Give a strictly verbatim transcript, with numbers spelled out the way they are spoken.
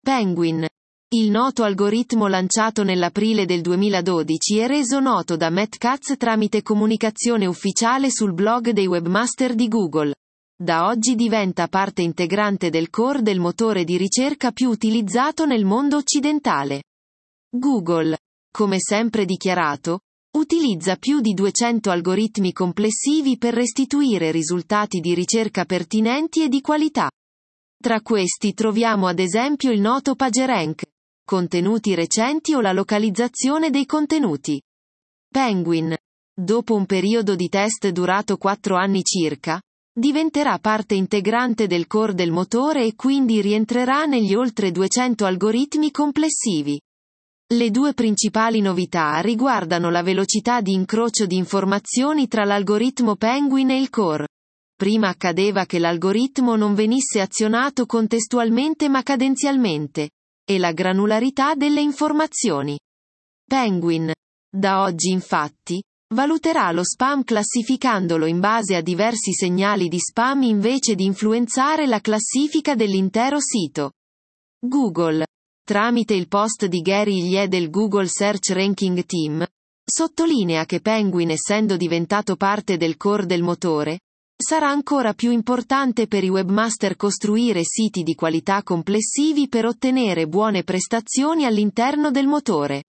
Penguin. Il noto algoritmo lanciato nell'aprile del duemiladodici e reso noto da Matt Cutts tramite comunicazione ufficiale sul blog dei webmaster di Google. Da oggi diventa parte integrante del core del motore di ricerca più utilizzato nel mondo occidentale. Google, come sempre dichiarato, utilizza più di duecento algoritmi complessivi per restituire risultati di ricerca pertinenti e di qualità. Tra questi troviamo ad esempio il noto PageRank, contenuti recenti o la localizzazione dei contenuti. Penguin, dopo un periodo di test durato quattro anni circa, diventerà parte integrante del core del motore e quindi rientrerà negli oltre duecento algoritmi complessivi. Le due principali novità riguardano la velocità di incrocio di informazioni tra l'algoritmo Penguin e il core. Prima accadeva che l'algoritmo non venisse azionato contestualmente ma cadenzialmente, e la granularità delle informazioni. Penguin, da oggi infatti, valuterà lo spam classificandolo in base a diversi segnali di spam invece di influenzare la classifica dell'intero sito. Google, tramite il post di Gary Ilye del Google Search Ranking Team, sottolinea che Penguin, essendo diventato parte del core del motore, sarà ancora più importante per i webmaster costruire siti di qualità complessivi per ottenere buone prestazioni all'interno del motore.